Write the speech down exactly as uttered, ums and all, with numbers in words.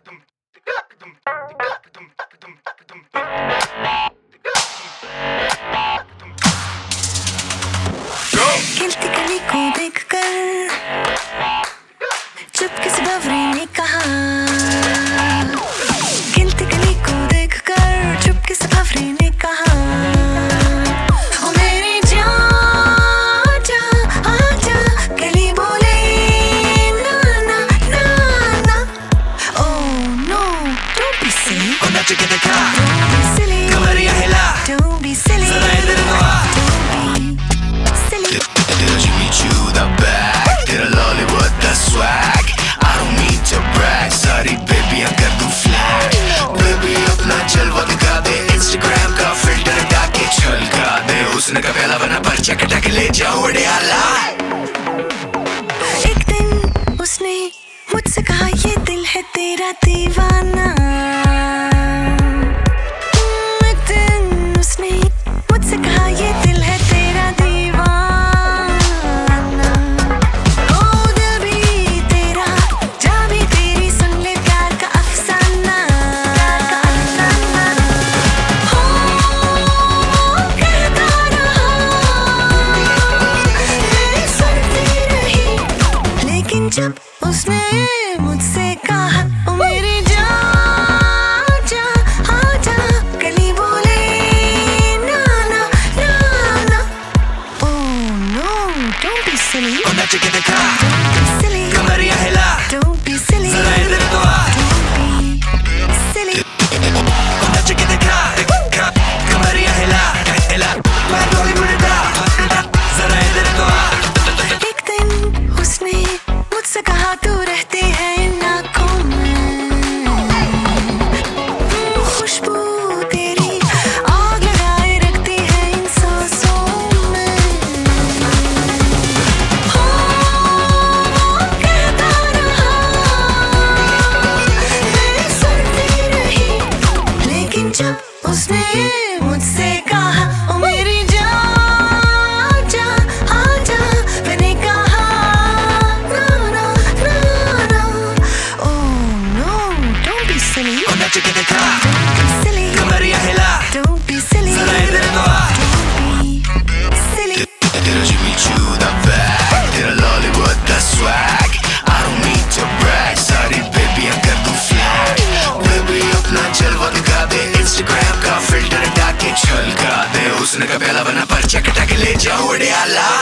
खिलती कली को देखकर चुपके से बावरी ने कहा, खिलती कली को देखकर चुपके से बावरी ने कहा, ओ मेरी जान जा आजा। कली बोले ना ना ना ना, oh no, don't be silly, ओ नाच के दिखा, don't be silly, कमरिया हिला, don't be silly, जरा इधर को आ, silly. तेरा जिमी चू दा बैग, तेरा लॉलीवुड दा swag, I don't need to brag, सारी बेबियां कर दूं फ्लैग, बेबी अपना जलवा दिखा दे, इंस्टाग्राम का फिल्टर हटा के छलका दे, उसने का पहला बना पर्चा कटा के ले जाओ अड़ियाला। एक दिन उसने मुझसे कहा ये दिल है तेरा दीवाना, एक दिन उसने मुझसे कहा ये दिल है तेरा दीवाना, ओ दिल भी तेरा जा भी तेरी, सुन ले प्यार का अफसाना, हो कहता रहा, सुनती रही, लेकिन जब उसने मुझसे कहा, ओ मेरी जान जा आजा। कली बोले ना ना ना ना, oh no, don't be silly, ओ नाच के दिखा, don't be silly, कमरिया हिला, don't be silly, जरा इधर को आ, don't be silly. ओ नाच के दिखा, दिखा, कमरिया हिला, हिला, मैं बॉलीवुड दा, जरा इधर को आ। एक दिन उसने मुझसे कहा तू रहती है इन आँखों में, खुशबू तेरी आग लगाए रखती है इन सांसों में, हो कहता रहा, मैं सुनती रही, लेकिन जब उसने मुझसे कहा, ओ मेरी जान जा आजा, मैंने कहा ना ना ना ना, oh no, don't be silly, ओ नाच के दिखा, don't be silly, कमरिया हिला, don't be silly, जरा इधर को आ। don't be silly. तेरा जिमी चू दा बैग, तेरा लॉलीवुड दा swag, I don't need to brag, सारी बेबियां कर दूं फ्लैग, बेबी अपना जलवा दिखा दे, इंस्टाग्राम का फिल्टर हटा के छलका दे, उसने का पहला बना पर्चा कटा के ले जाओ अड़ियाला।